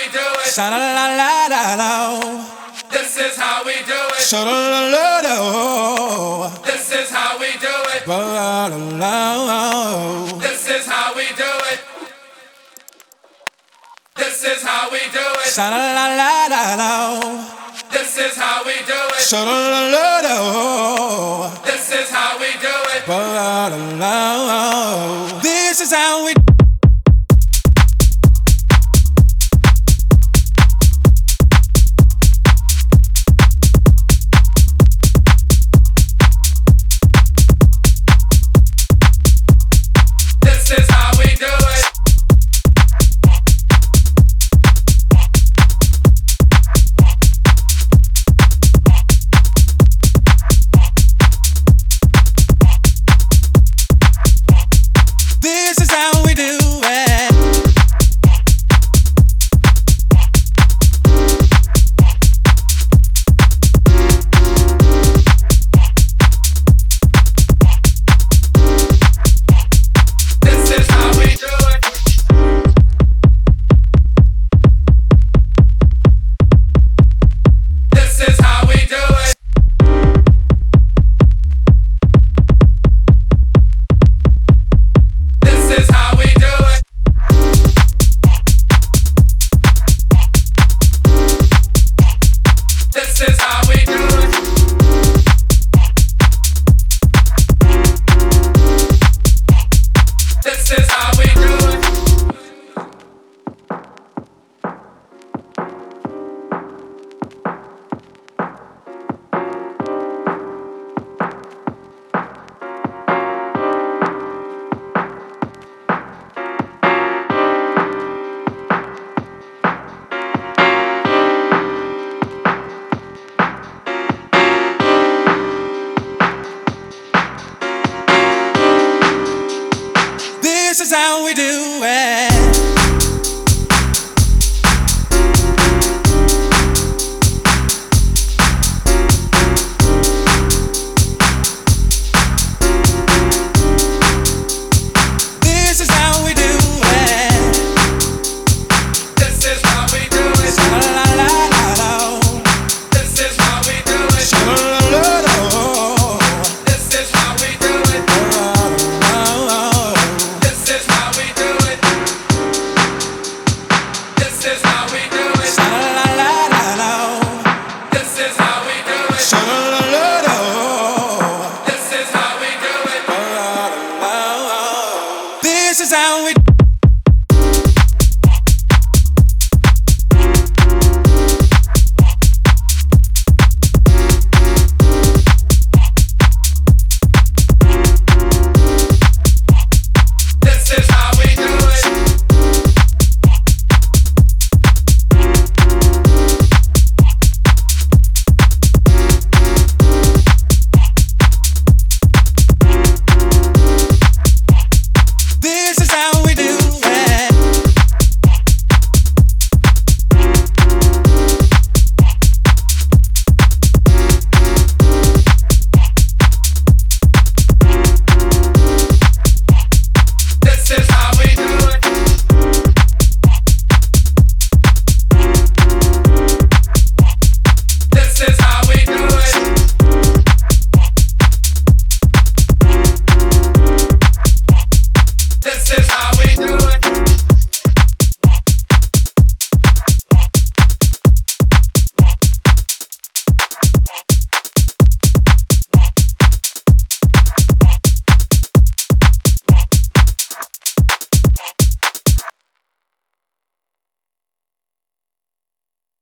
do it. Sha la la la la la. This is how we do it. Sha la la la la. This is how we do it. La la la. This is how we do it. This is how we do it. Sha la la la la la. This is how we do it. Sha la la la la. This is how we do it. La la la. This is how we.